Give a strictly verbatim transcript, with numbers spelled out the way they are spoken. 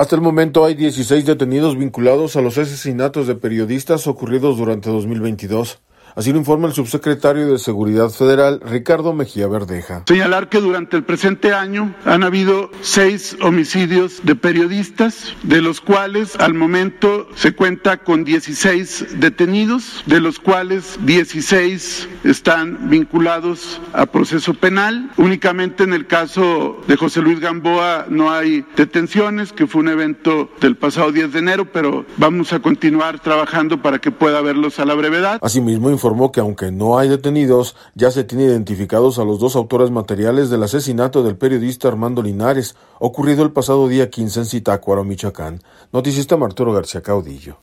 Hasta el momento hay dieciséis detenidos vinculados a los asesinatos de periodistas ocurridos durante dos mil veintidós. Así lo informa el subsecretario de Seguridad Federal, Ricardo Mejía Verdeja. Señalar que durante el presente año han habido seis homicidios de periodistas, de los cuales al momento se cuenta con dieciséis detenidos, de los cuales dieciséis están vinculados a proceso penal. Únicamente en el caso de José Luis Gamboa no hay detenciones, que fue un evento del pasado diez de enero, pero vamos a continuar trabajando para que pueda haberlos a la brevedad. Asimismo, informó que aunque no hay detenidos, ya se tiene identificados a los dos autores materiales del asesinato del periodista Armando Linares, ocurrido el pasado día quince en Zitácuaro, Michoacán. Noticista Arturo García Caudillo.